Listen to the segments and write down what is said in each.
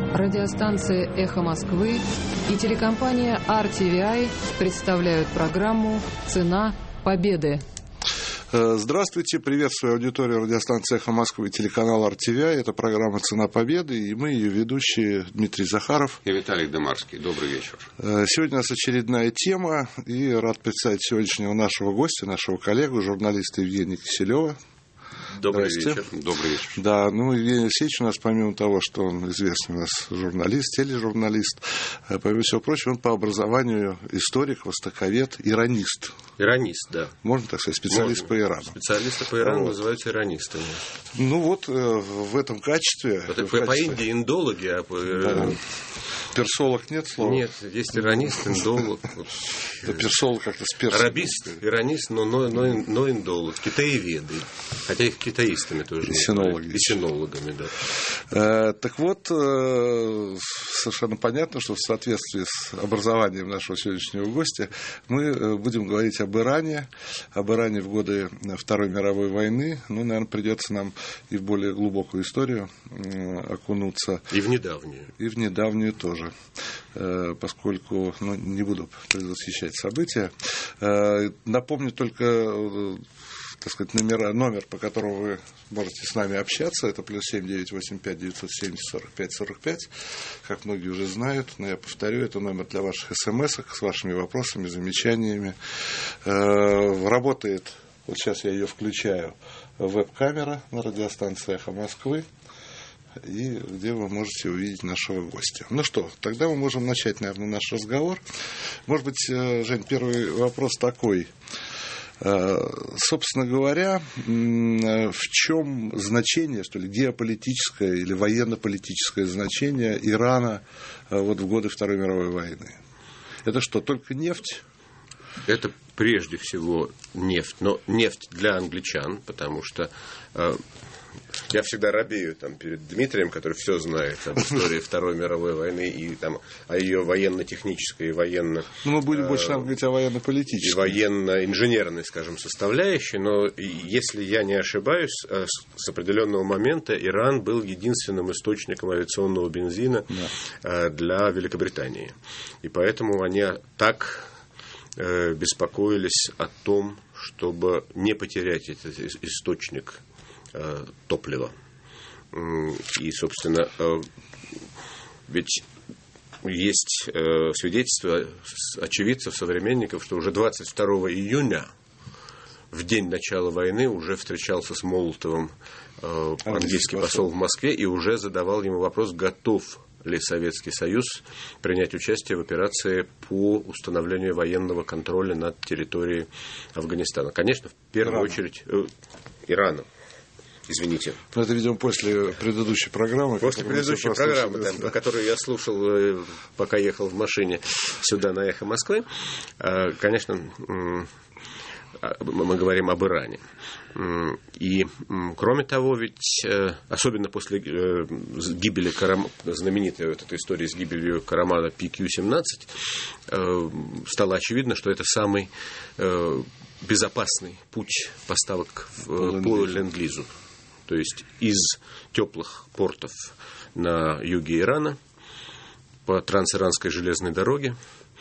Радиостанция «Эхо Москвы» и телекомпания RTVI представляют программу «Цена победы». Здравствуйте, приветствую аудиторию радиостанции «Эхо Москвы» и телеканал RTVI. Это программа «Цена победы», и мы ее ведущие Дмитрий Захаров и Виталий Демарский. Добрый вечер. Сегодня у нас очередная тема, и рад представить сегодняшнего нашего гостя, нашего коллегу, журналиста Евгения Киселева. Добрый вечер. Добрый вечер. Да, Евгений Алексеевич у нас, помимо того, что он известный у нас журналист, тележурналист, помимо всего прочего, он по образованию историк, востоковед, иранист. Иронист, да. Можно так сказать, специалист по Ирану. Специалисты по Ирану называются иранистами. В этом качестве... По Индии индологи, а по... Да. Персолог нет слова? Нет, есть иронист, индолог. Это персолог как-то с персом. Арабист, иронист, но индолог. Китаеведы. Хотя их китаистами тоже. И синологи. И синологами, да. Так вот, совершенно понятно, что в соответствии с образованием нашего сегодняшнего гостя мы будем говорить об Иране в годы Второй мировой войны. Наверное, придется нам и в более глубокую историю окунуться. И в недавнюю. И в недавнюю тоже. Поскольку не буду предвосхищать события. Напомню только, так сказать, номер, по которому вы можете с нами общаться. Это +7 985 970 45 45. Как многие уже знают, но я повторю, это номер для ваших смс-ок с вашими вопросами, замечаниями. Работает, вот сейчас я ее включаю, веб-камера на радиостанции «Эхо Москвы», и где вы можете увидеть нашего гостя. Тогда мы можем начать, наверное, наш разговор. Может быть, Жень, первый вопрос такой. Собственно говоря, в чем значение, что ли, геополитическое или военно-политическое значение Ирана в годы Второй мировой войны? Это что, только нефть? Это прежде всего нефть. Но нефть для англичан, потому что... Я всегда робею перед Дмитрием, который все знает об истории Второй мировой войны и о ее военно-технической и военно... мы будем больше говорить о военно-политической. И военно-инженерной, скажем, составляющей. Но если я не ошибаюсь, с определенного момента Иран был единственным источником авиационного бензина для Великобритании. И поэтому они так беспокоились о том, чтобы не потерять этот источник топлива. И, собственно, ведь есть свидетельства очевидцев, современников, что уже 22 июня, в день начала войны, уже встречался с Молотовым английский посол в Москве и уже задавал ему вопрос, готов ли Советский Союз принять участие в операции по установлению военного контроля над территорией Афганистана. Конечно, в первую очередь Ирана. Извините. Это, видимо, после предыдущей программы. После предыдущей программы, которую я слушал, пока ехал в машине сюда на «Эхо Москвы». Конечно, мы говорим об Иране. И, кроме того, ведь, особенно после гибели знаменитой этой истории с гибелью Карамана PQ-17, стало очевидно, что это самый безопасный путь поставок по ленд-лизу. То есть из теплых портов на юге Ирана по трансиранской железной дороге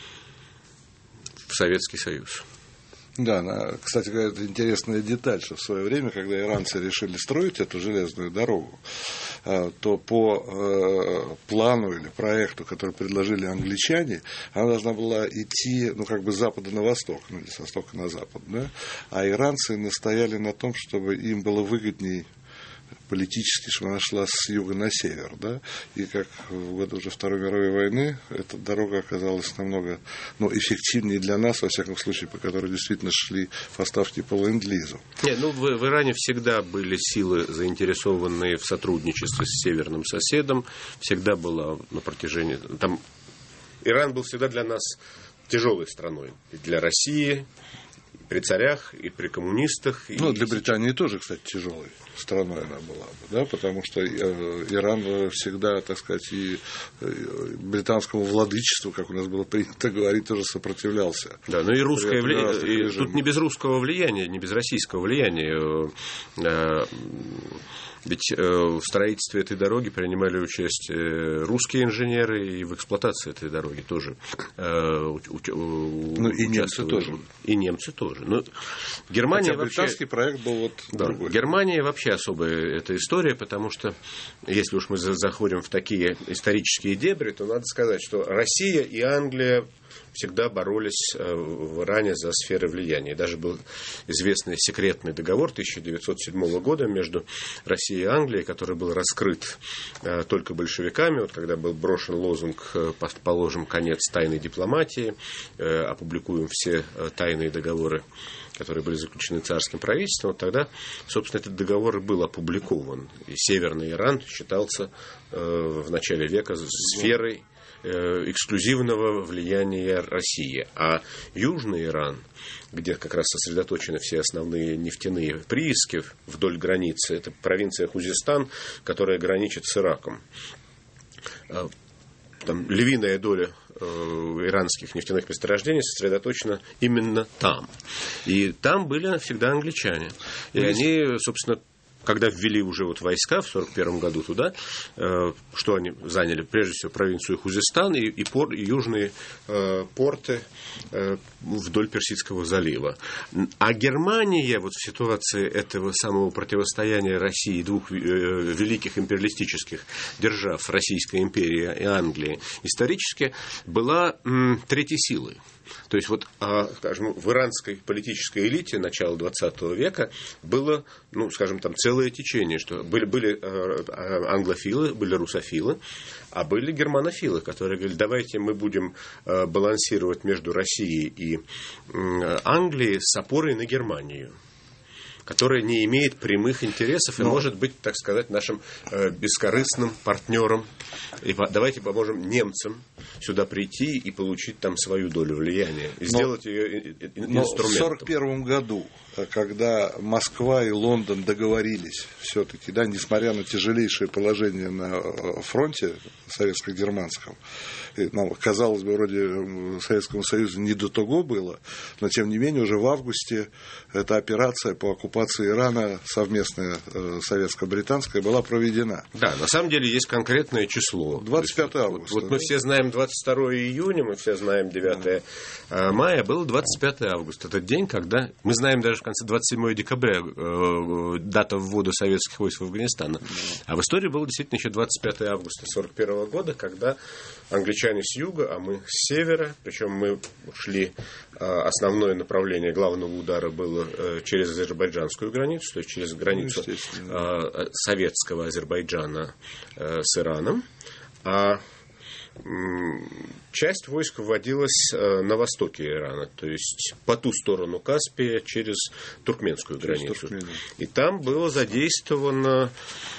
в Советский Союз. Да, кстати говоря, это интересная деталь, что в свое время, когда иранцы решили строить эту железную дорогу, то по плану или проекту, который предложили англичане, она должна была идти, с запада на восток, или с востока на запад, да? А иранцы настояли на том, чтобы им было выгодней политически, чтобы она шла с юга на север, да, и как в годы уже Второй мировой войны эта дорога оказалась намного эффективнее для нас, во всяком случае, по которой действительно шли поставки по ленд-лизу. В Иране всегда были силы, заинтересованные в сотрудничестве с северным соседом, всегда была на протяжении... Иран был всегда для нас тяжелой страной, и для России, при царях и при коммунистах. Для Британии тоже, кстати, тяжелой страной она была бы, да, потому что Иран всегда, так сказать, и британскому владычеству, как у нас было принято говорить, тоже сопротивлялся. Да, и русское влияние, тут не без русского влияния, не без российского влияния. Ведь в строительстве этой дороги принимали участие русские инженеры, и в эксплуатации этой дороги тоже и немцы тоже. И немцы тоже. Но Германия хотя британский проект был другой. Германия вообще особая эта история, потому что, если уж мы заходим в такие исторические дебри, то надо сказать, что Россия и Англия всегда боролись в Иране за сферы влияния. Даже был известный секретный договор 1907 года между Россией и Англией, который был раскрыт только большевиками. Вот когда был брошен лозунг «Положим конец тайной дипломатии», опубликуем все тайные договоры, которые были заключены царским правительством, тогда, собственно, этот договор и был опубликован. И Северный Иран считался в начале века сферой эксклюзивного влияния России. А Южный Иран, где как раз сосредоточены все основные нефтяные прииски вдоль границы, это провинция Хузестан, которая граничит с Ираком. Там львиная доля иранских нефтяных месторождений сосредоточена именно там. И там были всегда англичане. И они, собственно, когда ввели уже войска в 1941 году туда, что они заняли? Прежде всего провинцию Хузестан и южные порты вдоль Персидского залива. А Германия в ситуации этого самого противостояния России, двух великих империалистических держав, Российской империи и Англии, исторически была третьей силой. То есть, скажем, в иранской политической элите начала XX века было, скажем, там целое течение, что были англофилы, были русофилы, а были германофилы, которые говорили, давайте мы будем балансировать между Россией и Англией с опорой на Германию, которая не имеет прямых интересов и может быть, так сказать, нашим бескорыстным партнером. И давайте поможем немцам сюда прийти и получить там свою долю влияния. И сделать ее инструментом. Но в 1941 году, когда Москва и Лондон договорились все-таки, несмотря на тяжелейшее положение на фронте советско-германском, казалось бы, вроде Советскому Союзу не до того было, но тем не менее уже в августе эта операция по оккупации Ирана, совместная советско-британская, была проведена. Да, на самом деле есть конкретное число. 25 августа. Мы все знаем 22 июня, мы все знаем 9 мая, было 25 августа. Это день, когда... Мы знаем даже в конце 27 декабря дата ввода советских войск в Афганистан. А в истории было действительно еще 25 августа 1941 года, когда англичане с юга, а мы с севера, причем мы шли, основное направление главного удара было через азербайджанскую границу, то есть через границу советского Азербайджана с Ираном, а часть войск вводилась на востоке Ирана, то есть по ту сторону Каспия, через туркменскую границу. И там было задействовано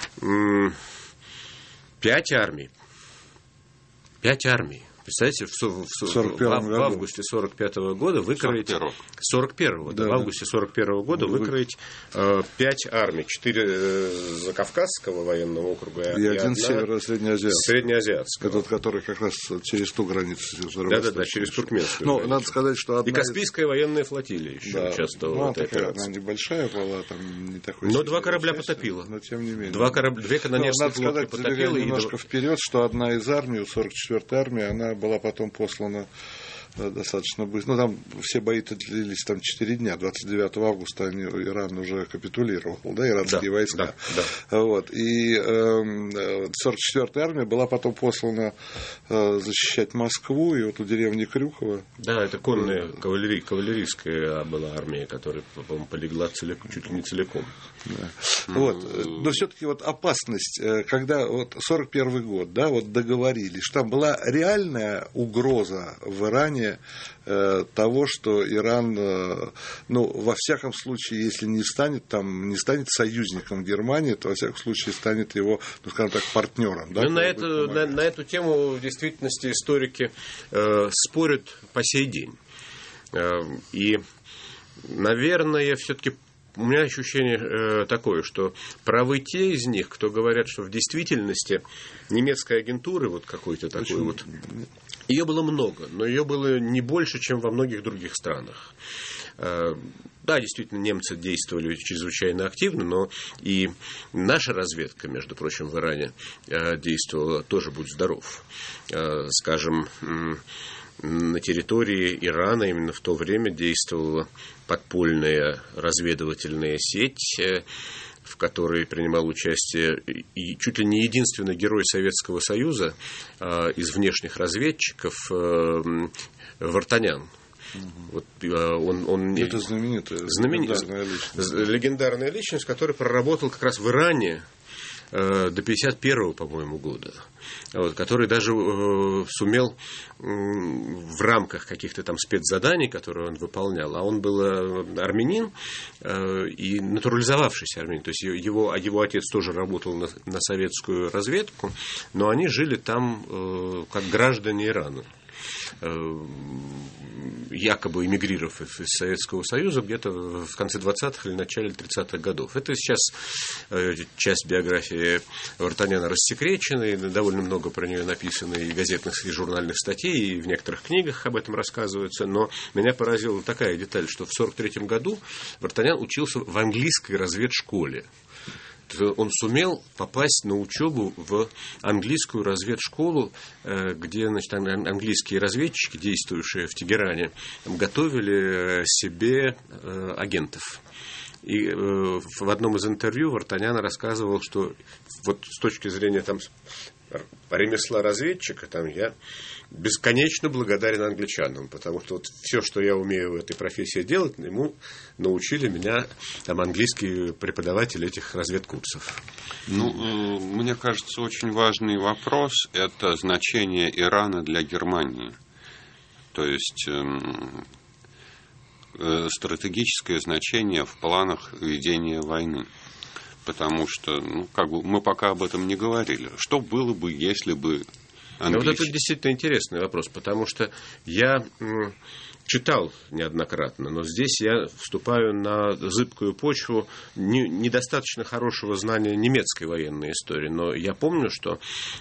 5 армий. 5 армий. Представляете, в августе 1945 года выкроить... 41-го, да, в августе 1941 года выкроить 5 армий. 4 Закавказского военного округа и один северо-среднеазиатского. Этот, который как раз через ту границу. Да, через туркменскую. Но надо сказать, что и Каспийская военная флотилия еще участвовала в этой операции. Она небольшая была, там не такой... Но 2 корабля потопило. Но тем не менее. 2 канонерских лодки потопило. Немножко вперед, что одна из армий, 44-й армии, она была потом послана достаточно быстро. Там все бои-то длились 4 дня. 29 августа Иран уже капитулировал, иранские войска. Да. И 44-я армия была потом послана защищать Москву, и у деревни Крюково. Да, это конная кавалерийская была армия, которая, по-моему, полегла чуть ли не целиком. Да. Но все-таки опасность, когда 41 год, договорились, что там была реальная угроза в Иране того, что Иран, во всяком случае, если не станет союзником Германии, то во всяком случае станет его, скажем так, партнером. Да, на эту тему в действительности историки спорят по сей день. И, наверное, все-таки у меня ощущение такое, что правы те из них, кто говорят, что в действительности немецкой агентуры какой-то такой ее было много, но ее было не больше, чем во многих других странах. Да, действительно, немцы действовали чрезвычайно активно, но и наша разведка, между прочим, в Иране действовала тоже, будь здоров. Скажем, на территории Ирана именно в то время действовала подпольная разведывательная сеть, в которой принимал участие и чуть ли не единственный герой Советского Союза из внешних разведчиков Вартанян. Вот, это легендарная личность, которая проработал как раз в Иране до 1951, по-моему, года, который даже сумел в рамках каких-то там спецзаданий, которые он выполнял, а он был армянин и натурализовавшийся армянин, то есть его отец тоже работал на советскую разведку, но они жили там как граждане Ирана, якобы эмигрировав из Советского Союза где-то в конце 20-х или начале 30-х годов. Это сейчас часть биографии Вартаняна рассекречена, и довольно много про нее написано и газетных, и журнальных статей, и в некоторых книгах об этом рассказывается. Но меня поразила такая деталь, что в 1943 году Вартанян учился в английской разведшколе. Он сумел попасть на учебу в английскую разведшколу, где, значит, английские разведчики, действующие в Тегеране, готовили себе агентов. И в одном из интервью Вартанян рассказывал, что вот с точки зрения там ремесла разведчика, там я бесконечно благодарен англичанам, потому что вот все, что я умею в этой профессии делать, ему научили меня там английские преподаватели этих разведкурсов. Мне кажется, очень важный вопрос – это значение Ирана для Германии. То есть стратегическое значение в планах ведения войны. Потому что, мы пока об этом не говорили. Что было бы, если бы Вот это действительно интересный вопрос, потому что я читал неоднократно, но здесь я вступаю на зыбкую почву недостаточно хорошего знания немецкой военной истории. Но я помню, что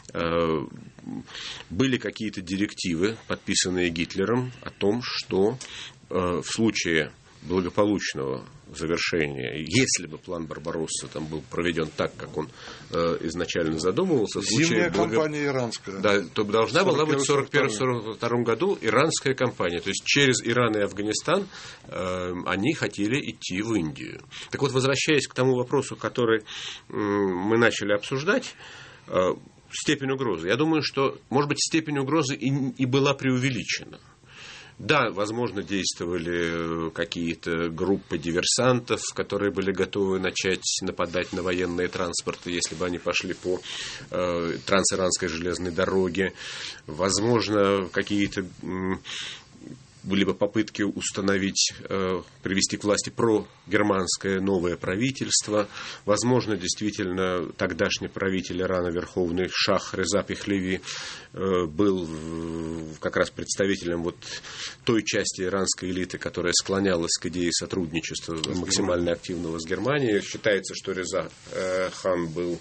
были какие-то директивы, подписанные Гитлером, о том, что в случае благополучного завершения, если бы план Барбаросса там был проведен так, как он изначально задумывался, зимняя кампания иранская. Да, то должна была быть в 1941-1942 году иранская кампания. То есть через Иран и Афганистан они хотели идти в Индию. Так вот, возвращаясь к тому вопросу, который мы начали обсуждать, степень угрозы. Я думаю, что, может быть, степень угрозы и была преувеличена. Да, возможно, действовали какие-то группы диверсантов, которые были готовы начать нападать на военные транспорты, если бы они пошли по трансиранской железной дороге. Возможно, какие-то были бы попытки установить, привести к власти прогерманское новое правительство. Возможно, действительно, тогдашний правитель Ирана, верховный шах Реза Пехлеви, был как раз представителем вот той части иранской элиты, которая склонялась к идее сотрудничества максимально активного с Германией. Считается, что Реза хан был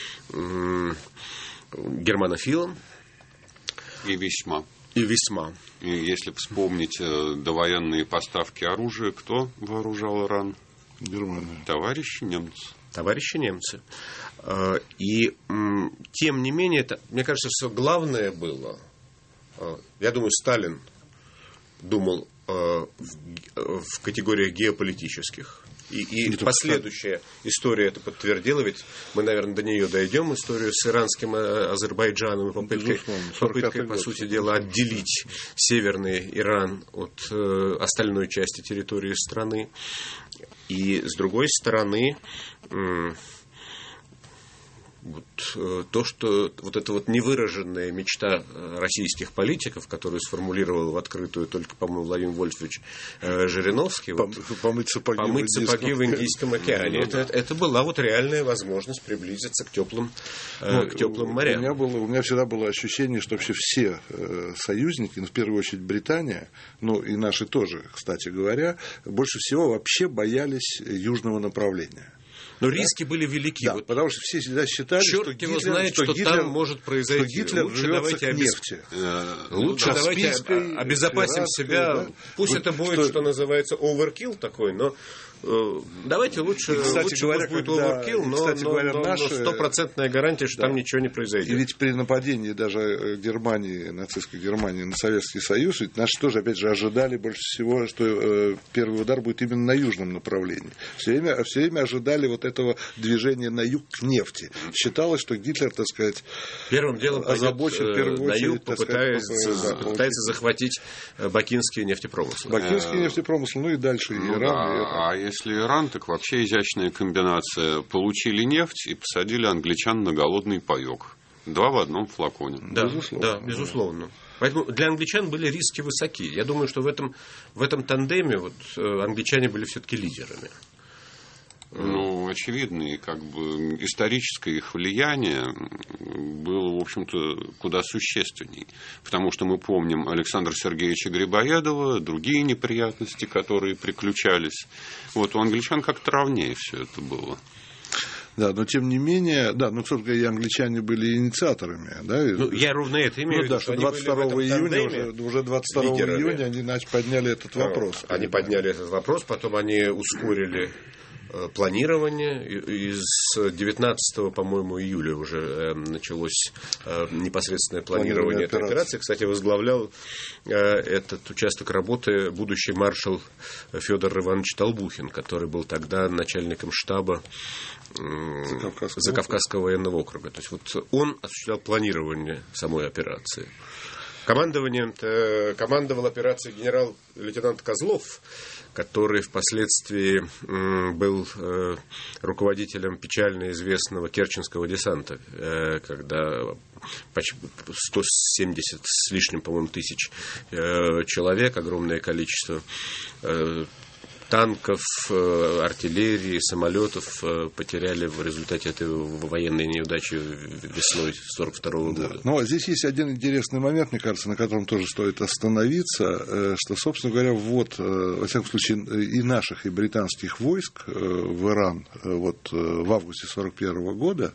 германофилом. И весьма. И если вспомнить довоенные поставки оружия, кто вооружал Иран? Германия. Товарищи немцы. И тем не менее, мне кажется, что главное было, я думаю, Сталин думал в категориях геополитических. И последующая история это подтвердила, ведь мы, наверное, до нее дойдем, историю с иранским Азербайджаном и попыткой, по сути дела, отделить северный Иран от остальной части территории страны. И, с другой стороны, то, что вот эта вот невыраженная мечта российских политиков, которую сформулировал в открытую только, по-моему, Владимир Вольфович Жириновский, помыть сапоги в Индийском океане, это была вот реальная возможность приблизиться к теплым морям. У меня всегда было ощущение, что вообще все союзники, в первую очередь Британия, и наши тоже, кстати говоря, больше всего вообще боялись южного направления. Но риски были велики. Да, потому что все всегда считали, что Гитлер знает, что Гитлер, там может произойти. Что Гитлер лучше давайте к нефти. Лучше давайте обезопасим себя. Да? Пусть это будет, что называется, оверкилл такой, но давайте лучше, говоря, будет оверкилл, но стопроцентная гарантия, что там ничего не произойдет. И ведь при нападении даже Германии, нацистской Германии на Советский Союз, ведь наши тоже, опять же, ожидали больше всего, что первый удар будет именно на южном направлении. Все время ожидали вот этого движения на юг к нефти. Считалось, что Гитлер, так сказать, первым делом озабочен в первую очередь, на юг, попытается захватить бакинский нефтепромысл. Бакинский нефтепромысл, ну и дальше Иран. Если Иран, так вообще изящная комбинация. Получили нефть и посадили англичан на голодный паёк. 2 в одном флаконе. Да, безусловно. Поэтому для англичан были риски высоки. Я думаю, что в этом тандеме англичане были все-таки лидерами. Ну, очевидно, и историческое их влияние было, в общем-то, куда существенней. Потому что мы помним Александра Сергеевича Грибоедова, другие неприятности, которые приключались. У англичан как-то ровнее все это было. Да, но тем не менее, собственно говоря, и англичане были инициаторами. Да? Я ровно это имею в виду, что 22 июня, уже 22 июня они подняли этот вопрос. Они подняли этот вопрос, потом они ускорили планирование. Из 19, по-моему, июля уже началось непосредственное планирование этой операции. Кстати, возглавлял этот участок работы будущий маршал Федор Иванович Толбухин, который был тогда начальником штаба Закавказского военного округа. То есть он осуществлял планирование самой операции. Командовал операцией генерал-лейтенант Козлов, который впоследствии был руководителем печально известного Керченского десанта, когда почти 170 с лишним, по-моему, тысяч человек, огромное количество танков, артиллерии, самолетов потеряли в результате этой военной неудачи весной 1942 года. Но здесь есть один интересный момент, мне кажется, на котором тоже стоит остановиться, что, собственно говоря, во всяком случае, и наших, и британских войск в Иран в августе 1941 года,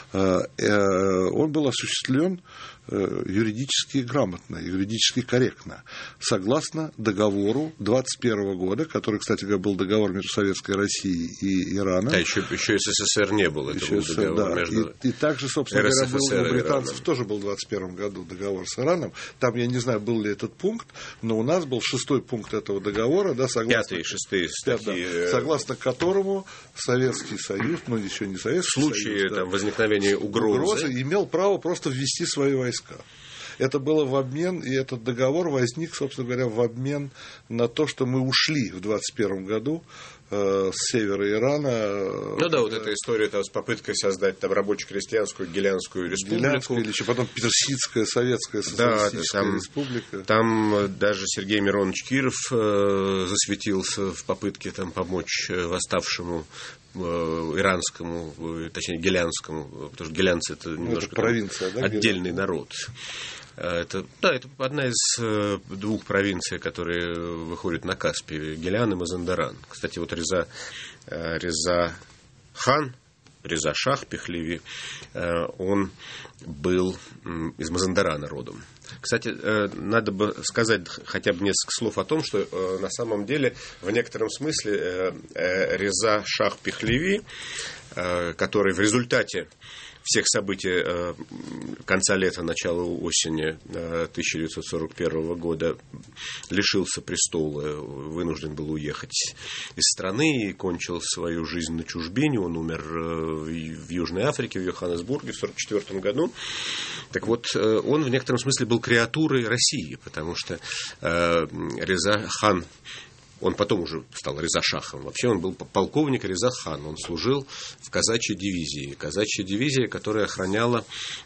он был осуществлен юридически грамотно, юридически корректно, согласно договору 1921 года, который, кстати говоря, был договор между Советской Россией и Ираном. Да, еще СССР не было. Это был договор между и также, собственно говоря, был у британцев тоже был в 1921 году договор с Ираном. Там, я не знаю, был ли этот пункт, но у нас был 6-й пункт этого договора, согласно, 5-й и 6-й статьи, согласно которому Советский Союз, еще не Советский Союз, в случае возникновения угрозы имел право просто ввести свои войска. Это было в обмен, и этот договор возник, собственно говоря, в обмен на то, что мы ушли в 1921 году с севера Ирана. Эта история с попыткой создать рабоче-крестьянскую Гелянскую республику. Или еще потом Персидская Советская Социалистическая Республика. Там даже Сергей Миронович Киров засветился в попытке помочь восставшему иранскому, точнее гелянскому, потому что гелянцы это немножко провинция, отдельный народ. Это одна из 2 провинций, которые выходят на Каспий, Гелян и Мазандаран. Кстати, Реза Шах Пехлеви, он был из Мазандарана родом. Кстати, надо бы сказать хотя бы несколько слов о том, что на самом деле в некотором смысле Реза Шах Пехлеви, который в результате всех событий конца лета, начала осени 1941 года лишился престола, вынужден был уехать из страны и кончил свою жизнь на чужбине. Он умер в Южной Африке, в Йоханнесбурге в 1944 году. Так вот, он в некотором смысле был креатурой России, потому что Реза хан, он потом уже стал Реза Шахом. Вообще он был полковник Реза хан. Он служил в казачьей дивизии. Казачья дивизия, которая охраняла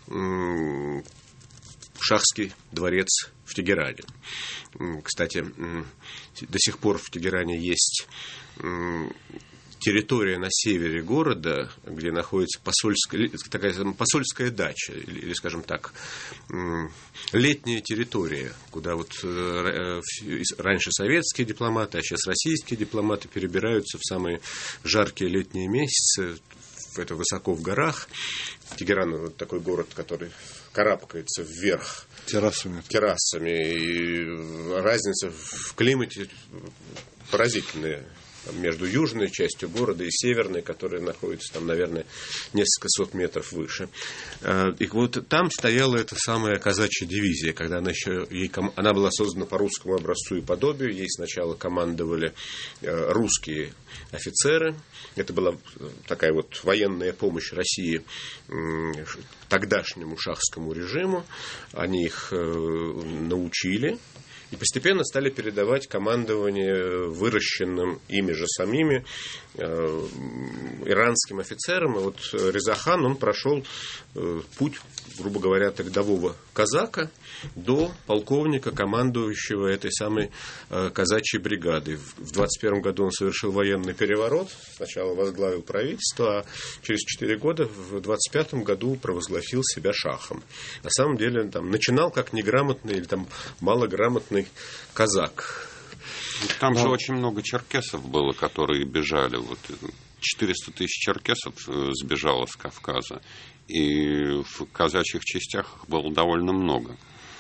Шахский дворец в Тегеране. Кстати, до сих пор в Тегеране есть территория на севере города, где находится посольская дача, или, скажем так, летняя территория, куда вот раньше советские дипломаты, а сейчас российские дипломаты перебираются в самые жаркие летние месяцы. Это высоко в горах. Тегеран — вот такой город, который карабкается вверх террасами. И разница в климате поразительная между южной частью города и северной, которая находится там, наверное, несколько сот метров выше. И вот там стояла эта самая казачья дивизия, когда она была создана по русскому образцу и подобию. Ей сначала командовали русские офицеры. Это была такая вот военная помощь России тогдашнему шахскому режиму. Они их научили. И постепенно стали передавать командование выращенным ими же самими иранским офицерам. И вот Реза хан, он прошел путь, грубо говоря, от рядового казака до полковника, командующего этой самой казачьей бригадой. В 21 году он совершил военный переворот. Сначала возглавил правительство, а через 4 года, в 25 году, провозгласил себя шахом. На самом деле, он там начинал как неграмотный или там малограмотный казак. Там же очень много черкесов было, которые бежали. Вот 400 тысяч черкесов сбежало с Кавказа. И в казачьих частях их было довольно много.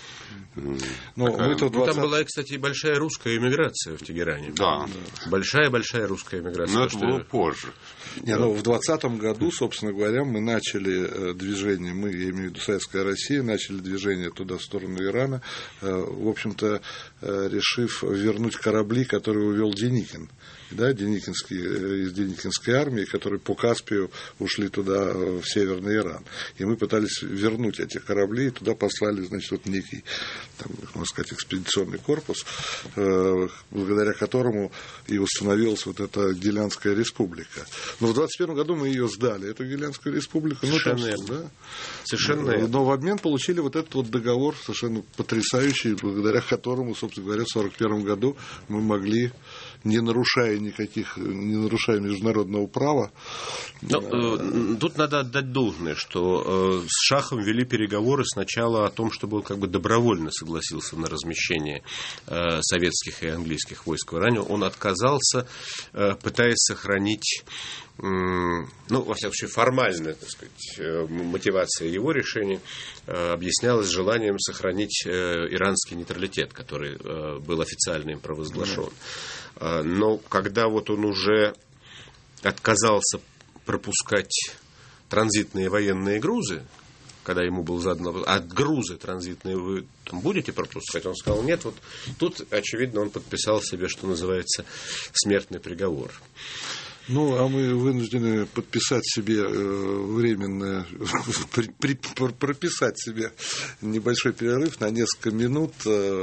Там была, кстати, большая русская эмиграция в Тегеране. Да. Большая русская эмиграция. Но это было позже. В 2020 году, собственно говоря, мы начали движение, я имею в виду Советская Россия, начали движение туда, в сторону Ирана, в общем-то, решив вернуть корабли, которые увел Деникин. Да, из Деникинской армии, которые по Каспию ушли туда, в Северный Иран. И мы пытались вернуть эти корабли, и туда послали, значит, вот некий, там, можно сказать, экспедиционный корпус, благодаря которому и установилась вот эта Гилянская республика. Но в 2021 году мы ее сдали, эту Гилянскую республику. Совершенно. Но в обмен получили вот этот вот договор, совершенно потрясающий, благодаря которому, собственно говоря, в 1941 году мы могли, не нарушая международного права. Тут надо отдать должное, что с шахом вели переговоры сначала о том, чтобы он как бы добровольно согласился на размещение советских и английских войск в Иране. Он отказался, пытаясь сохранить, во всяком случае, формальная, так сказать, мотивация его решения объяснялась желанием сохранить иранский нейтралитет, который был официально им провозглашен. Но когда вот он уже отказался пропускать транзитные военные грузы, когда ему был задан вопрос, а грузы транзитные вы там будете пропускать? Он сказал, нет. Вот тут, очевидно, он подписал себе, что называется, смертный приговор. А мы вынуждены подписать себе временно, прописать себе небольшой перерыв на несколько минут.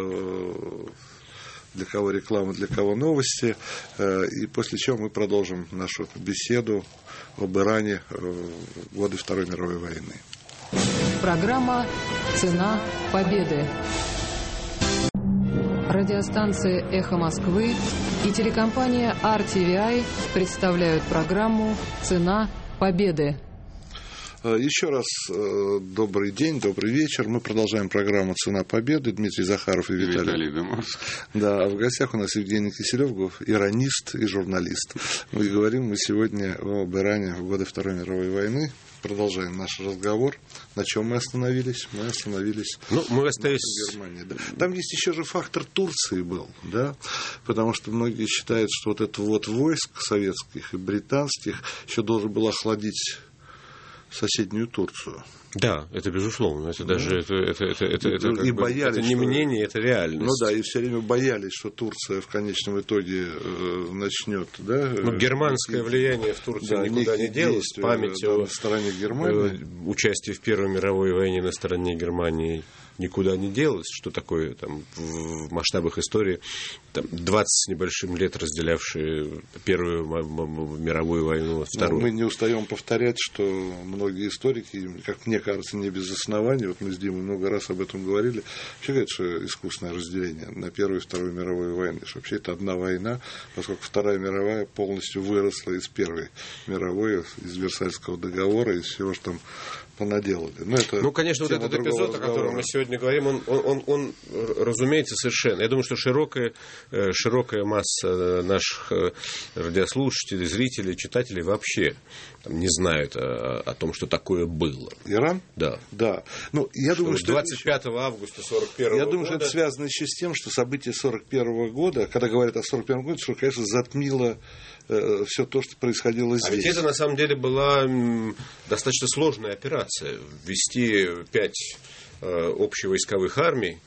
Для кого реклама, для кого новости. И после чего мы продолжим нашу беседу об Иране в годы Второй мировой войны. Программа «Цена победы». Радиостанция «Эхо Москвы» и телекомпания RTVI представляют программу «Цена победы». Еще раз добрый день, добрый вечер. Мы продолжаем программу «Цена победы». Дмитрий Захаров и Виталий Дымовский. Да, а в гостях у нас Евгений Киселев, иронист и журналист. Мы говорим сегодня об Иране в годы Второй мировой войны. Продолжаем наш разговор. На чем мы остановились? Мы остановились мы остались в Германии. Да. Там есть еще же фактор Турции был, да? Потому что многие считают, что вот это вот войск советских и британских еще должен был охладить соседнюю Турцию. Да, это безусловно. Это даже и боялись, это не мнение, это реальность. И все время боялись, что Турция в конечном итоге начнет. Да, германское влияние в Турции никуда не делось. Память о стороне Германии. Участии в Первой мировой войне на стороне Германии никуда не делось, что такое там, в масштабах истории 20 с небольшим лет разделявшие Первую мировую войну от Вторую. Мы не устаем повторять, что многие историки, как мне кажется, не без оснований, вот мы с Димой много раз об этом говорили, вообще говорят, что искусственное разделение на Первую и Вторую мировую войны, что вообще это одна война, поскольку Вторая мировая полностью выросла из Первой мировой, из Версальского договора, из всего, что там понаделали. Конечно, вот этот эпизод, о котором мы сегодня говорим, он, разумеется, совершенно. Я думаю, что широкая масса наших радиослушателей, зрителей, читателей вообще не знают о том, что такое было. Иран? Да. Я думаю, что 25 августа 1941 года... Я думаю, что это связано еще с тем, что события 1941 года, когда говорят о 1941 годе, что, конечно, затмило все то, что происходило здесь. А ведь это, на самом деле, была достаточно сложная операция. Ввести 5 общевойсковых армий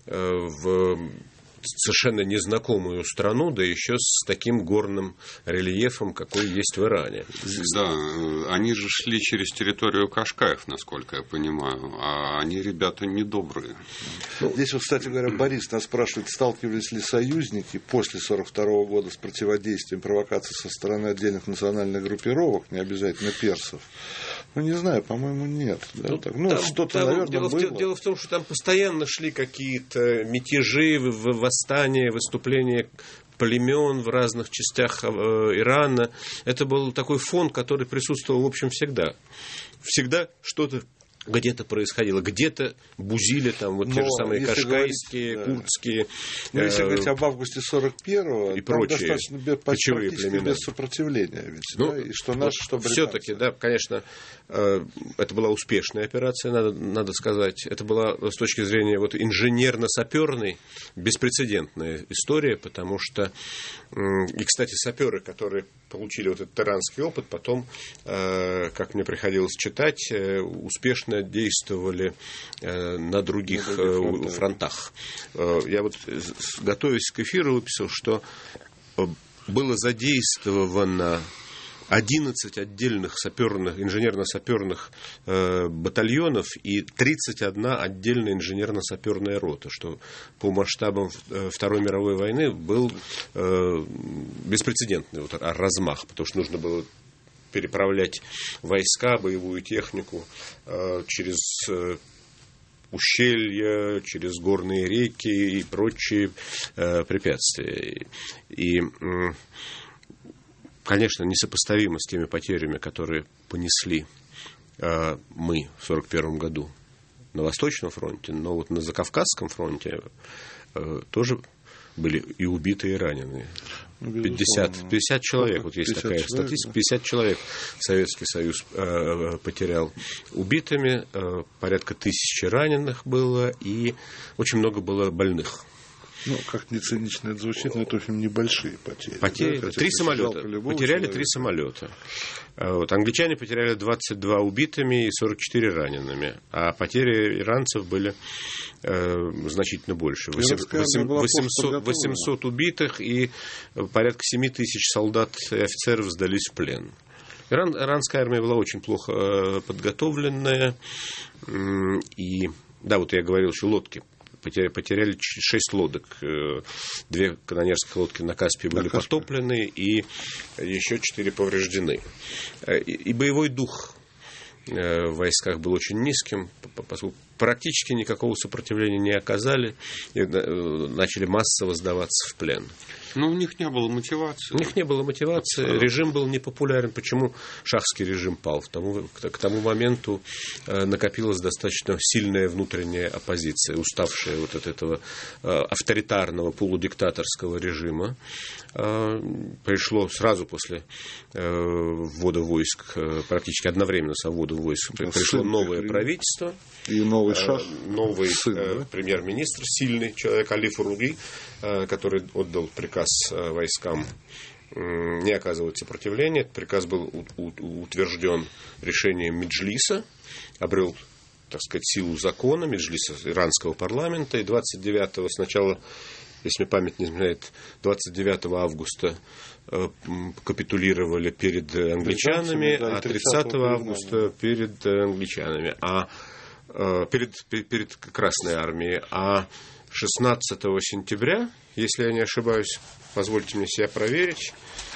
в совершенно незнакомую страну, да еще с таким горным рельефом, какой есть в Иране. Да, они же шли через территорию Кашкаев, насколько я понимаю, а они, ребята, недобрые. Здесь, кстати говоря, Борис нас спрашивает, сталкивались ли союзники после 1942 года с противодействием провокаций со стороны отдельных национальных группировок, не обязательно персов. Не знаю, по-моему, нет. Да? Что-то, наверное, было. Дело в том, что там постоянно шли какие-то мятежи, восстания, выступления племен в разных частях Ирана. Это был такой фон, который присутствовал, в общем, всегда. Всегда что-то где-то происходило, где-то бузили там вот те же самые кашкайские, курдские. Если говорить об августе 41-го, и там прочие достаточно практически без сопротивления. Ведь, и что наши, что британцы. Все-таки, да, конечно, это была успешная операция, надо сказать. Это была с точки зрения вот инженерно-саперной беспрецедентная история, потому что, и, кстати, саперы, которые получили вот этот иранский опыт, потом, как мне приходилось читать, успешно действовали на других фронтах. Я вот, готовясь к эфиру, выписал, что было задействовано 11 отдельных инженерно-саперных батальонов и 31 отдельная инженерно-саперная рота, что по масштабам Второй мировой войны был беспрецедентный размах, потому что нужно было переправлять войска, боевую технику через ущелья, через горные реки и прочие препятствия. И, конечно, несопоставимо с теми потерями, которые понесли мы в 1941 году на Восточном фронте, но вот на Закавказском фронте тоже были и убитые, и раненые. 50 человек, вот есть такая статистика, 50 человек Советский Союз потерял убитыми, порядка 1000 раненых было, и очень много было больных. Как не цинично это звучит, но это, в общем, небольшие потери. Да? 3 самолета. Потеряли 3 самолета. Вот, англичане потеряли 22 убитыми и 44 ранеными. А потери иранцев были значительно больше. 800 убитых и порядка 7000 солдат и офицеров сдались в плен. Иранская армия была очень плохо подготовленная. И, да, вот я говорил, что лодки. Потеряли 6 лодок. 2 канонерских лодки на Каспии были потоплены, и еще 4 повреждены. И боевой дух в войсках был очень низким, поскольку практически никакого сопротивления не оказали, и начали массово сдаваться в плен. Но у них не было мотивации. У них не было мотивации, режим был непопулярен. Почему шахский режим пал? К тому моменту накопилась достаточно сильная внутренняя оппозиция, уставшая вот от этого авторитарного полудиктаторского режима. Пришло сразу после ввода войск, практически одновременно со вводом войск, пришло новое правительство. И новый шах. Новый премьер-министр, сильный человек, Али Фаруги, который отдал приказ войскам не оказывать сопротивления. Этот приказ был утвержден решением Меджлиса, обрел, так сказать, силу закона Меджлиса иранского парламента. И 29-го сначала, если мне память не изменяет, 29 августа капитулировали перед англичанами, а 30 августа перед англичанами. А перед Красной армией. А 16 сентября, если я не ошибаюсь, позвольте мне себя проверить,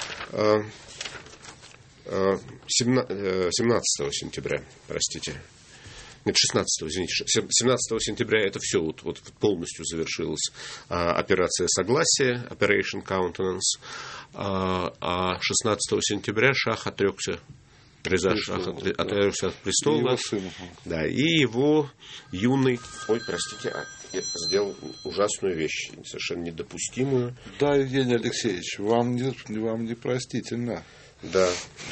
17 сентября, простите. Нет, 16, извините, 17 сентября это все вот полностью завершилась операция согласия, Operation Countenance, а 16 сентября Шах отрекся, Реза Шах отрекся от престола, да, и его юный, я сделал ужасную вещь, совершенно недопустимую. Да, Евгений Алексеевич, вам непростительно. Да.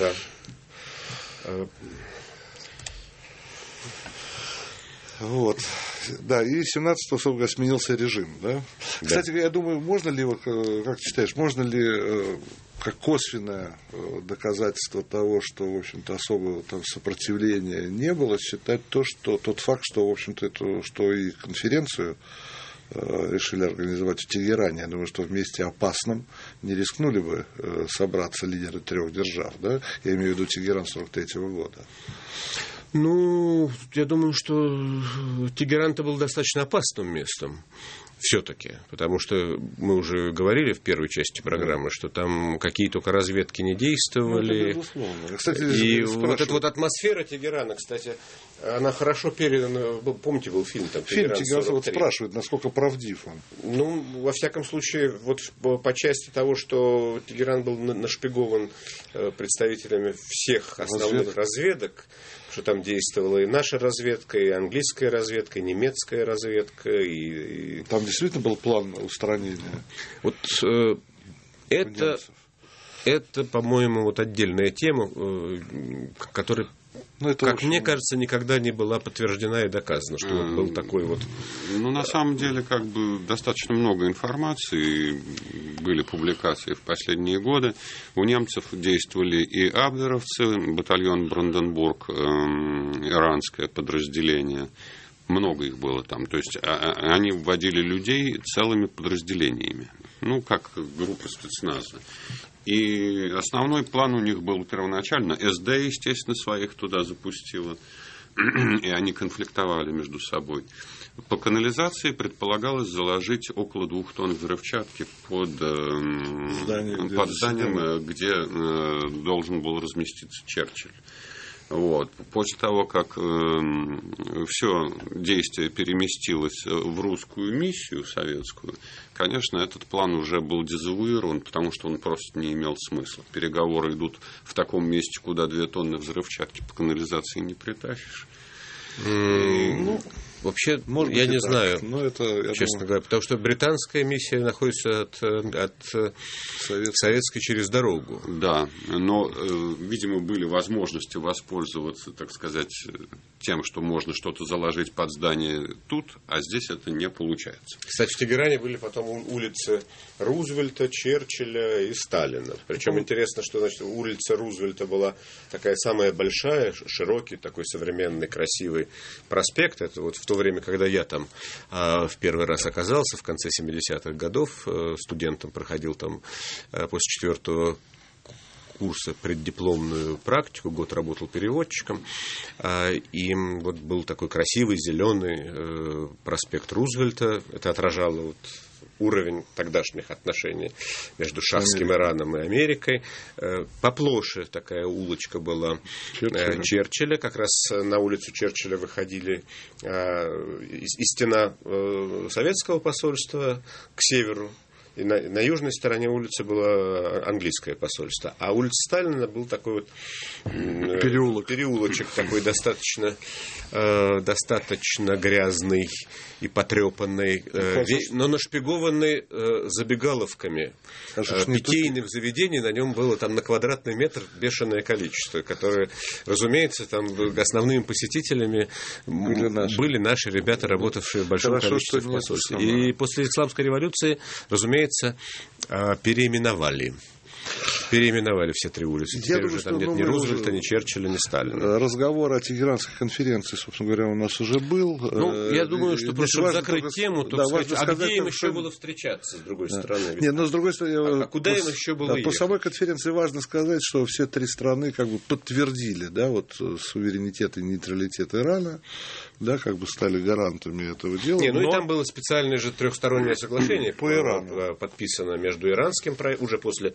Вот. Да, и 17-го, собственно говоря, сменился режим, да? Кстати, я думаю, можно ли, как ты считаешь, можно ли как косвенное доказательство того, что, в общем-то, особого там сопротивления не было, считать тот факт, что, в общем-то, что и конференцию решили организовать в Тегеране. Я думаю, что в месте опасном не рискнули бы собраться лидеры 3 держав, да? Я имею в виду Тегеран 43-го года. Ну, я думаю, что Тегеран-то был достаточно опасным местом. Все-таки, потому что мы уже говорили в первой части программы, что там какие только разведки не действовали. Ну, кстати, и вот эта вот атмосфера Тегерана, кстати, она хорошо передана. Помните, был фильм там «Тегеран 43». Фильм вот спрашивает, насколько правдив он. Ну, во всяком случае, вот по части того, что Тегеран был нашпигован представителями всех основных разведок, что там действовала и наша разведка, и английская разведка, и немецкая разведка. И... Там действительно был план устранения. Вот это, по-моему, вот отдельная тема, которая, мне кажется, никогда не была подтверждена и доказана, что он был такой вот. Ну, на самом деле, как бы достаточно много информации, были публикации в последние годы. У немцев действовали и абверовцы, батальон Бранденбург, иранское подразделение. Много их было там. То есть они вводили людей целыми подразделениями. Ну, как группа спецназа. И основной план у них был первоначально. СД, естественно, своих туда запустила. И они конфликтовали между собой. По канализации предполагалось заложить около 2 тонн взрывчатки под зданием, где должен был разместиться Черчилль. Вот. После того, как все действие переместилось в русскую миссию советскую, конечно, этот план уже был дезавуирован, потому что он просто не имел смысла. Переговоры идут в таком месте, куда 2 тонны взрывчатки по канализации не притащишь. Вообще, я не знаю, честно говоря, потому что британская миссия находится от советской через дорогу. Да, но, видимо, были возможности воспользоваться, так сказать, тем, что можно что-то заложить под здание тут, а здесь это не получается. Кстати, в Тегеране были потом улицы Рузвельта, Черчилля и Сталина. Причем интересно, что, значит, улица Рузвельта была такая самая большая, широкий, такой современный, красивый проспект. Это вот в то время, когда я там в первый раз оказался, в конце 70-х годов, студентом проходил там после 4-го курса преддипломную практику, год работал переводчиком, и вот был такой красивый зеленый проспект Рузвельта. Это отражало вот уровень тогдашних отношений между шахским Ираном и Америкой. Поплоше такая улочка была Черчилля. Как раз на улицу Черчилля выходили и стена советского посольства к северу. И на южной стороне улицы было английское посольство. А улица Сталина был такой вот переулочек такой достаточно грязный и потрепанный, но нашпигованный забегаловками. Питейных заведений на нем было там на квадратный метр бешеное количество, которые, разумеется, там основными посетителями были наши ребята, работавшие в большом количестве в посольстве. И после Исламской революции, разумеется, переименовали Переименовали все 3 улицы. Теперь уже там нет ни Рузвельта, ни Черчилля, ни Сталина. Разговор о Тегеранской конференции, собственно говоря, у нас уже был. Я думаю, что просто чтобы закрыть тему, то сказать, а где им еще было встречаться, с другой стороны? Нет, но с другой стороны... А куда им еще было ехать? По самой конференции важно сказать, что все 3 страны как бы подтвердили, да, вот суверенитет и нейтралитет Ирана, да, как бы стали гарантами этого дела. И там было специальное же 3-стороннее соглашение по Ирану подписано между иранским, уже после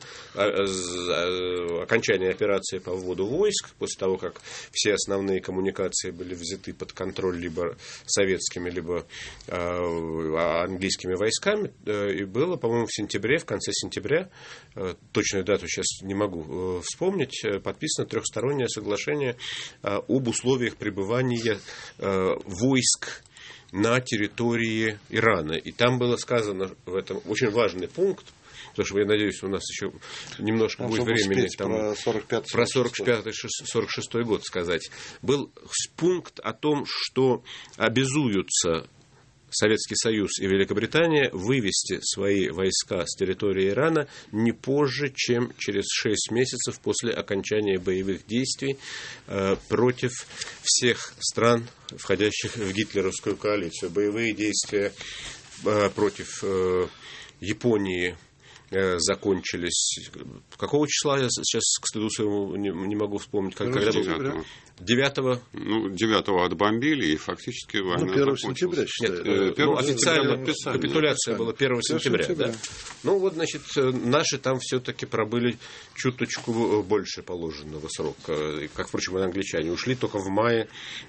окончания операции по вводу войск, после того, как все основные коммуникации были взяты под контроль либо советскими, либо английскими войсками, и было, по-моему, в конце сентября, точную дату сейчас не могу вспомнить, подписано 3-стороннее соглашение об условиях пребывания войск на территории Ирана. И там было сказано в этом очень важный пункт, потому что, я надеюсь, у нас еще немножко будет времени там, про 45-46 год сказать. Был пункт о том, что обязуются Советский Союз и Великобритания вывести свои войска с территории Ирана не позже, чем через 6 месяцев после окончания боевых действий против всех стран, входящих в гитлеровскую коалицию. Боевые действия против Японии закончились. Какого числа? Я сейчас, к стыду своему, не могу вспомнить. Когда 9-го? 9-го отбомбили, и фактически война 1 сентября, считаю. Нет, официально капитуляция была 1 сентября. Да. Значит, наши там все-таки пробыли чуточку больше положенного срока. Как, впрочем, и англичане. Ушли только в мае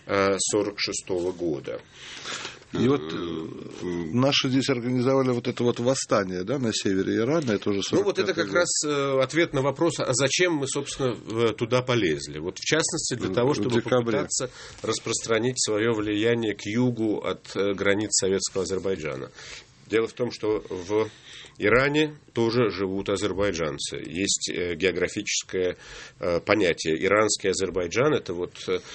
46 года. И вот наши здесь организовали вот это вот восстание, да, на севере Ирана. Это уже вот это как раз ответ на вопрос, а зачем мы, собственно, туда полезли. Вот в частности для того, чтобы попытаться распространить свое влияние к югу от границ советского Азербайджана. Дело в том, что в Иране тоже живут азербайджанцы. Есть географическое понятие. Иранский Азербайджан – это вот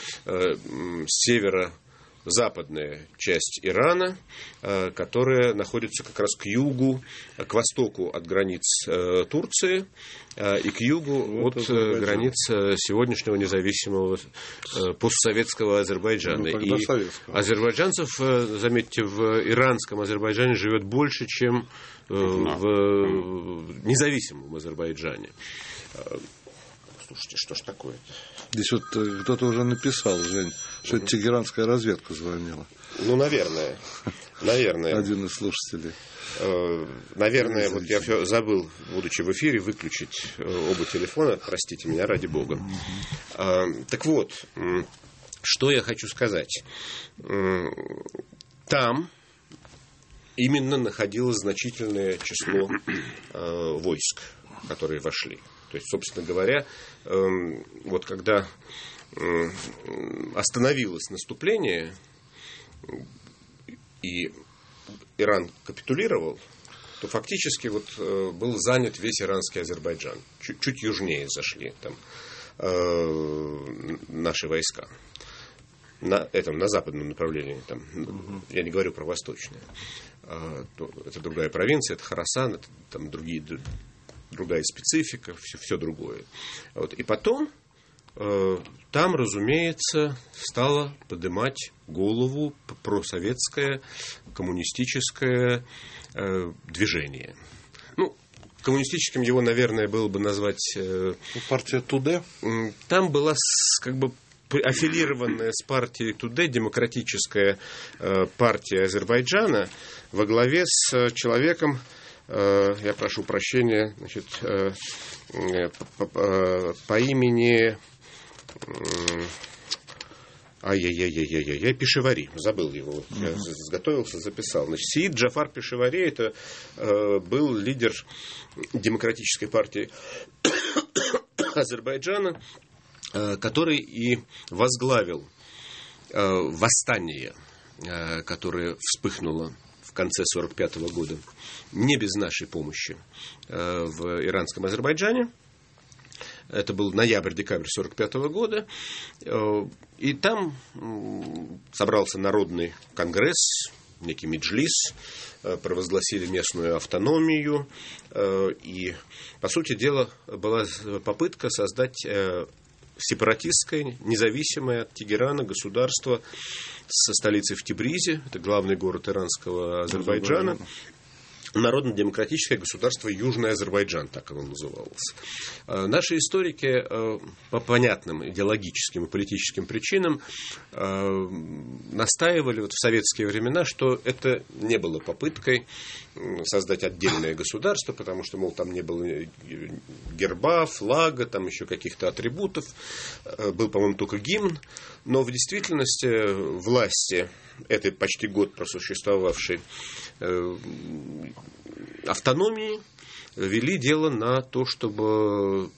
северо-западная часть Ирана, которая находится как раз к югу, к востоку от границ Турции и к югу от границ сегодняшнего независимого постсоветского Азербайджана. И азербайджанцев, заметьте, в иранском Азербайджане живет больше, чем в независимом Азербайджане. Слушайте, что ж такое-то? Здесь вот кто-то уже написал, Жень, что это тегеранская разведка звонила. Наверное. Один из слушателей. Наверное, вот я все забыл, будучи в эфире, выключить оба телефона. Простите меня, ради бога. Так вот, что я хочу сказать. Там именно находилось значительное число войск, которые вошли. То есть, собственно говоря, вот когда остановилось наступление и Иран капитулировал, то фактически вот был занят весь иранский Азербайджан. Чуть южнее зашли там наши войска. На западном направлении. Там, я не говорю про восточное. Это другая провинция, это Хорасан, это там другая специфика, все другое. И потом там, разумеется, стало поднимать голову просоветское коммунистическое движение. Коммунистическим его, наверное, было бы назвать... партия Туде? Там была как бы аффилированная с партией Туде демократическая партия Азербайджана во главе с человеком, я прошу прощения, значит, по имени Пешевари, забыл его, я готовился, записал. Значит, Сеид Джафар Пешевари, это был лидер демократической партии Азербайджана, который и возглавил восстание, которое вспыхнуло в конце 1945 года, не без нашей помощи, в иранском Азербайджане. Это был ноябрь-декабрь 1945 года. И там собрался народный конгресс некий меджлис, провозгласили местную автономию. И, по сути дела, была попытка создать сепаратистское, независимое от Тегерана государство со столицей в Тебризе, это главный город иранского Азербайджана, Народно-демократическое государство Южный Азербайджан, так оно называлось. Наши историки по понятным идеологическим и политическим причинам настаивали в советские времена, что это не было попыткой создать отдельное государство, потому что, мол, там не было герба, флага, там еще каких-то атрибутов. Был, по-моему, только гимн. Но в действительности власти этой почти год просуществовавшей автономии вели дело на то, чтобы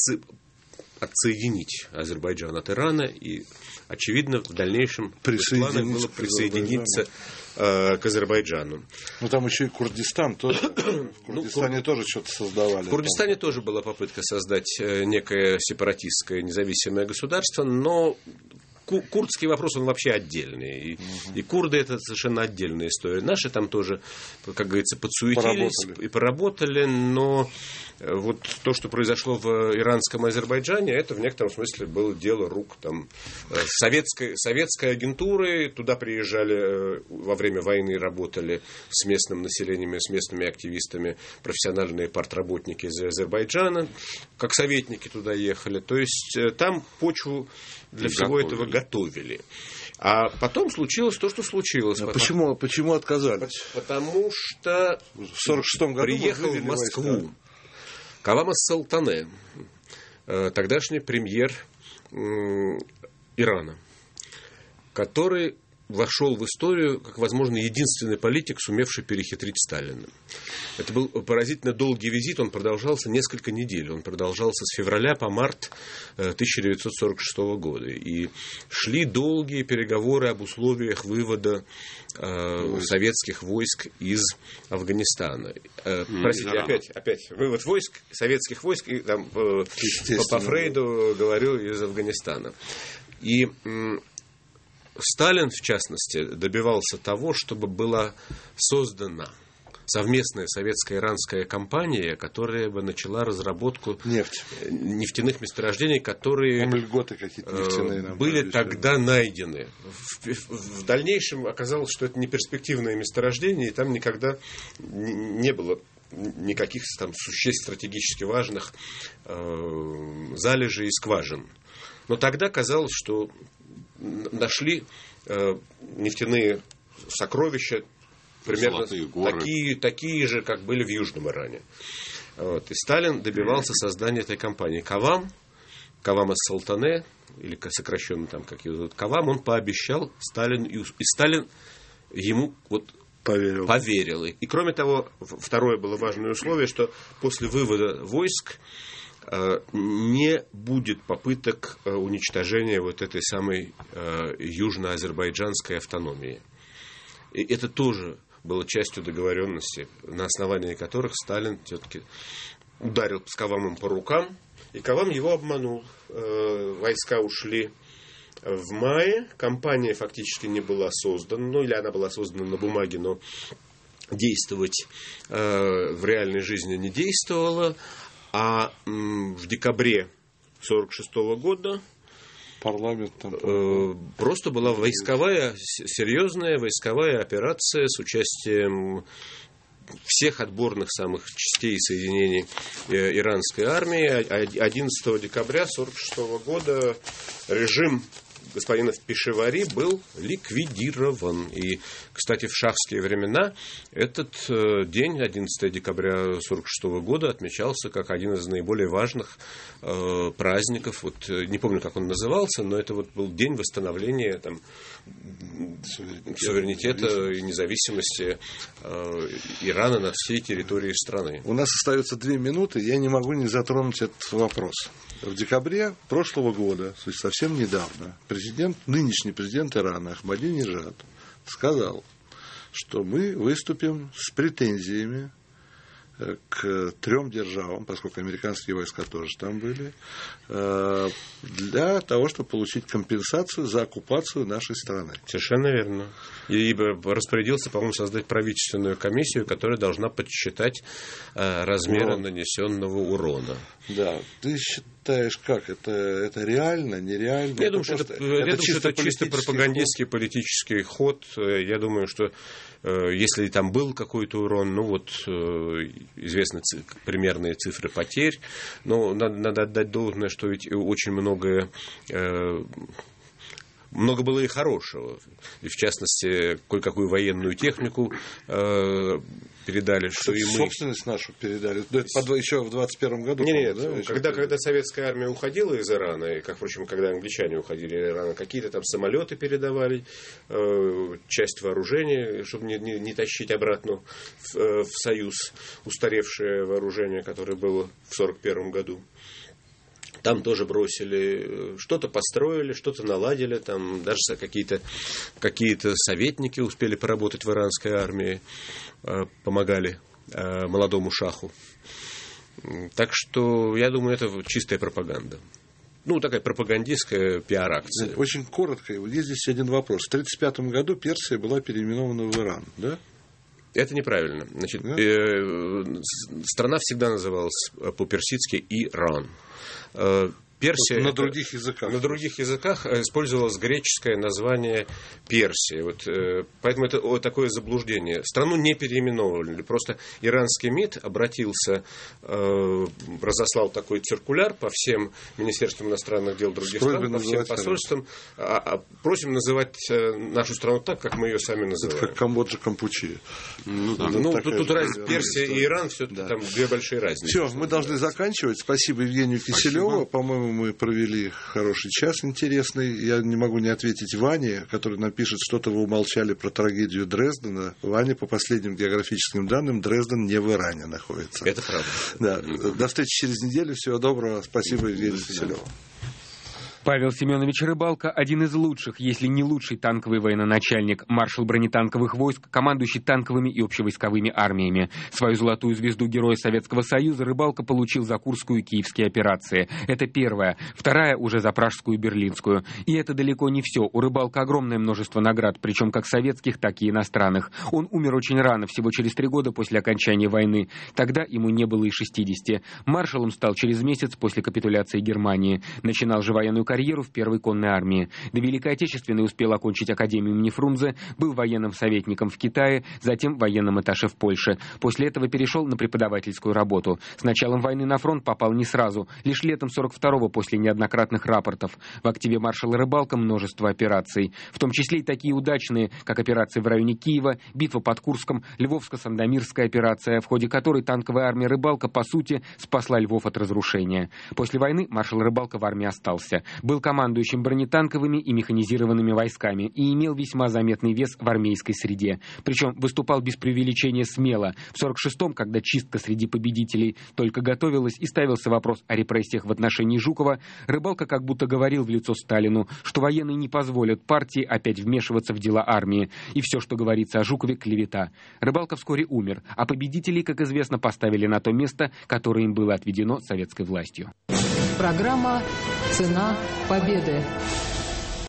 отсоединить Азербайджан от Ирана, и, очевидно, в дальнейшем планом было присоединиться к Азербайджану. Ну, там еще и Курдистан тоже. В Курдистане тоже что-то создавали. В Курдистане тоже была попытка создать некое сепаратистское независимое государство, но курдский вопрос, он вообще отдельный. И курды — это совершенно отдельная история. Наши там тоже, как говорится, подсуетились и поработали, но вот то, что произошло в иранском Азербайджане, это в некотором смысле было дело рук там советской агентуры. Туда приезжали во время войны, работали с местным населением, с местными активистами, профессиональные партработники из Азербайджана, как советники туда ехали. То есть там почву для всего этого готовили. А потом случилось то, что случилось. Почему отказались? Потому что в 1946 году приехал в Москву Кавам ас-Султане, тогдашний премьер Ирана, который вошел в историю как, возможно, единственный политик, сумевший перехитрить Сталина. Это был поразительно долгий визит, он продолжался несколько недель. Он продолжался с февраля по март 1946 года. И шли долгие переговоры об условиях вывода советских войск из Афганистана. Простите, опять вывод войск, советских войск, и, там, по Фрейду говорю, из Афганистана. И Сталин, в частности, добивался того, чтобы была создана совместная советско-иранская компания, которая бы начала разработку нефтяных месторождений, которые льготы какие-то нефтяные были тогда найдены. В дальнейшем оказалось, что это не перспективное месторождение, и там никогда не было никаких там существ стратегически важных залежей и скважин. Но тогда казалось, что нашли нефтяные сокровища примерно такие же, как были в Южном Иране. Вот. И Сталин добивался создания этой компании. Кавам ас-Султане, или сокращенно там, как его зовут, Кавам, он пообещал Сталину, и Сталин ему поверил. И кроме того, второе было важное условие, что после вывода войск не будет попыток уничтожения вот этой самой южно-азербайджанской автономии. И это тоже было частью договоренности, на основании которых Сталин все-таки ударил с Кавамом по рукам, и Кавам его обманул. Войска ушли в мае, компания фактически не была создана, ну или она была создана на бумаге, но действовать в реальной жизни не действовала. А в декабре 1946 года парламент просто была серьезная войсковая операция с участием всех отборных самых частей и соединений иранской армии. 11 декабря 1946 года режим господина Пешевари был ликвидирован. И, кстати, в шахские времена этот день, 11 декабря 1946 года, отмечался как один из наиболее важных праздников. Вот, не помню, как он назывался, но это вот был день восстановления там, суверенитета и независимости Ирана на всей территории страны. У нас остается 2 минуты, я не могу не затронуть этот вопрос. В декабре прошлого года, то есть совсем недавно, нынешний президент Ирана Ахмадинеджад сказал, что мы выступим с претензиями к 3 державам, поскольку американские войска тоже там были, для того, чтобы получить компенсацию за оккупацию нашей страны. Совершенно верно. И распорядился, по-моему, создать правительственную комиссию, которая должна подсчитать размеры нанесенного урона. Да. Ты считаешь, как? Это реально, нереально? Я думаю, что это чисто пропагандистский политический ход. Я думаю, что если там был какой-то урон, известны примерные цифры потерь, но надо отдать должное, что ведь очень много было и хорошего. И в частности, кое-какую военную технику передали. Что и мы... Собственность нашу передали. Еще в 21 году. Нет, да? Когда советская армия уходила из Ирана, и, как, впрочем, когда англичане уходили из Ирана, какие-то там самолеты передавали, часть вооружения, чтобы не тащить обратно в Союз устаревшее вооружение, которое было в 1941 году. Там тоже бросили, что-то построили, что-то наладили, там даже какие-то советники успели поработать в иранской армии, помогали молодому шаху. Так что, я думаю, это чистая пропаганда. Такая пропагандистская пиар-акция. Очень коротко, есть здесь один вопрос. В 1935 году Персия была переименована в Иран, да? Это неправильно. Значит, страна всегда называлась по-персидски Иран. Персия, на других языках. На других языках использовалось греческое название Персия. Поэтому это такое заблуждение. Страну не переименовывали. Просто иранский МИД обратился, разослал такой циркуляр по всем министерствам иностранных дел других стран, по всем посольствам. Просим называть нашу страну так, как мы ее сами называем. Это как Камбоджа, Кампучия. Тут разница. Персия и Иран, все-таки там две большие разницы. Все, мы должны заканчивать. Спасибо Евгению Киселеву. По-моему, мы провели хороший час интересный. Я не могу не ответить Ване, который напишет, что-то вы умолчали про трагедию Дрездена. Ваня, по последним географическим данным, Дрезден не в Иране находится. Это правда. Да. До встречи через неделю. Всего доброго. Спасибо Евгению Киселеву. Павел Семенович Рыбалко – один из лучших, если не лучший танковый военачальник, маршал бронетанковых войск, командующий танковыми и общевойсковыми армиями. Свою золотую звезду Героя Советского Союза Рыбалко получил за Курскую и Киевские операции. Это первая. Вторая уже за Пражскую и Берлинскую. И это далеко не все. У Рыбалко огромное множество наград, причем как советских, так и иностранных. Он умер очень рано, всего через 3 года после окончания войны. Тогда ему не было и 60. Маршалом стал через месяц после капитуляции Германии. Начинал же военную карьеру в первой конной армии. До Великой Отечественной успел окончить Академию имени Фрунзе, был военным советником в Китае, затем военным атташе в Польше. После этого перешел на преподавательскую работу. С началом войны на фронт попал не сразу, лишь летом 42-го после неоднократных рапортов. В активе маршала Рыбалко множество операций, в том числе и такие удачные, как операции в районе Киева, битва под Курском, Львовско-Сандомирская операция, в ходе которой танковая армия Рыбалко, по сути, спасла Львов от разрушения. После войны маршал Рыбалко в армии остался. Был командующим бронетанковыми и механизированными войсками и имел весьма заметный вес в армейской среде. Причем выступал без преувеличения смело. В 46-м, когда чистка среди победителей только готовилась и ставился вопрос о репрессиях в отношении Жукова, Рыбалко как будто говорил в лицо Сталину, что военные не позволят партии опять вмешиваться в дела армии. И все, что говорится о Жукове, клевета. Рыбалко вскоре умер, а победителей, как известно, поставили на то место, которое им было отведено советской властью. Программа «Цена победы».